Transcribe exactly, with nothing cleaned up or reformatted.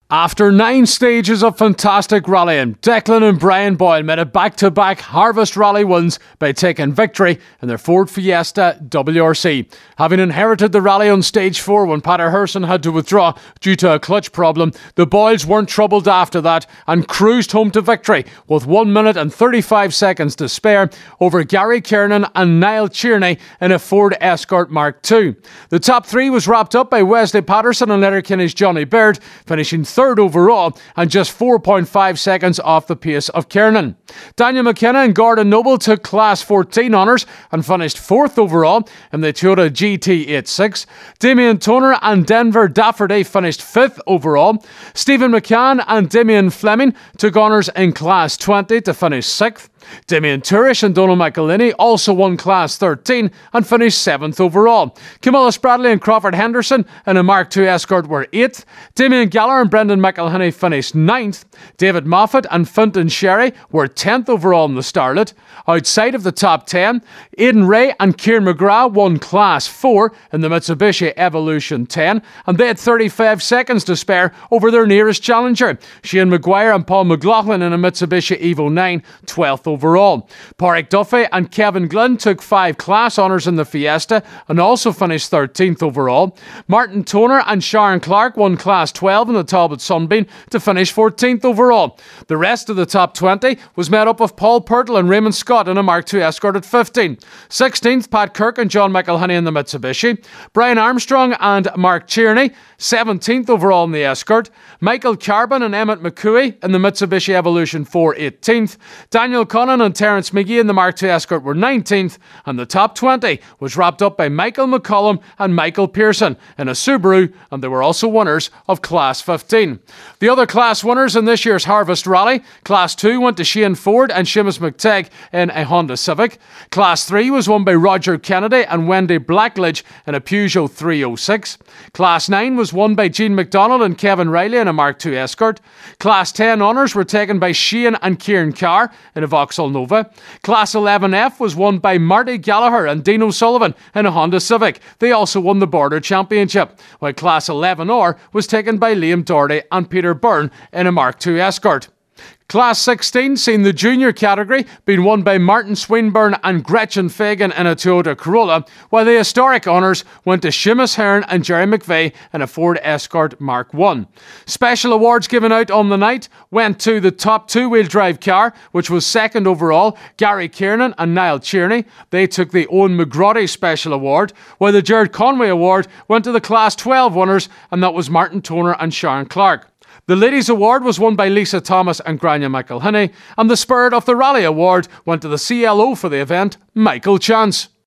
After nine stages of fantastic rallying, Declan and Brian Boyle made a back-to-back Harvest Rally wins by taking victory in their Ford Fiesta W R C. Having inherited the rally on stage four when Pater Herson had to withdraw due to a clutch problem, the Boyles weren't troubled after that and cruised home to victory with one minute and thirty-five seconds to spare over Gary Kiernan and Niall Tierney in a Ford Escort Mark two. The top three was wrapped up by Wesley Patterson and Letterkenny's Johnny Baird, finishing third overall and just four point five seconds off the pace of Kiernan. Daniel McKenna and Gordon Noble took Class fourteen honours and finished fourth overall in the Toyota G T eighty-six. Damien Toner and Denver Dafferty finished fifth overall. Stephen McCann and Damien Fleming took honours in Class twenty to finish sixth. Damien Turish and Donald McElhinney also won Class thirteen and finished seventh overall. Camilla Spradley and Crawford Henderson in a Mark two Escort were eighth. Damien Gallagher and Brendan McElhinney finished ninth. David Moffat and Fintan Sherry were tenth overall in the Starlet. Outside of the top ten, Aidan Ray and Kieran McGrath won Class four in the Mitsubishi Evolution ten, and they had thirty-five seconds to spare over their nearest challenger, Shane Maguire and Paul McLaughlin in a Mitsubishi Evo nine, twelfth overall. Pádraig Duffy and Kevin Glynn took five class honours in the Fiesta and also finished thirteenth overall. Martin Toner and Sharon Clark won Class twelve in the Talbot Sunbeam to finish fourteenth overall. The rest of the top twenty was made up of Paul Purtle and Raymond Scott in a Mark two Escort at fifteen. sixteenth, Pat Kirk and John McElhinney in the Mitsubishi. Brian Armstrong and Mark Tierney, seventeenth overall in the Escort. Michael Carbon and Emmett McCooey in the Mitsubishi Evolution four, eighteenth. Daniel Connan and Terence McGee in the Mark two Escort were nineteenth, and the top twenty was wrapped up by Michael McCollum and Michael Pearson in a Subaru, and they were also winners of Class fifteen. The other class winners in this year's Harvest Rally: Class two went to Shane Ford and Seamus McTagg in a Honda Civic. Class three was won by Roger Kennedy and Wendy Blackledge in a Peugeot three oh six. Class nine was won by Gene McDonald and Kevin Riley in a Mark two Escort. Class ten honours were taken by Shane and Kieran Carr in a Vauxhall Nova. Class eleven F was won by Marty Gallagher and Dino Sullivan in a Honda Civic. They also won the Border Championship, while Class eleven R was taken by Liam Doherty and Peter Byrne in a Mark two Escort. Class sixteen seen the junior category being won by Martin Swinburne and Gretchen Fagan in a Toyota Corolla, while the historic honours went to Seamus Hearn and Jerry McVeigh in a Ford Escort Mark one. Special awards given out on the night went to the top two-wheel drive car, which was second overall, Gary Kiernan and Niall Tierney. They took the Owen McGrotty Special Award, while the Jared Conway Award went to the Class twelve winners, and that was Martin Toner and Sharon Clark. The Ladies' Award was won by Lisa Thomas and Grania McElhinney, and the Spirit of the Rally Award went to the C L O for the event, Michael Chance.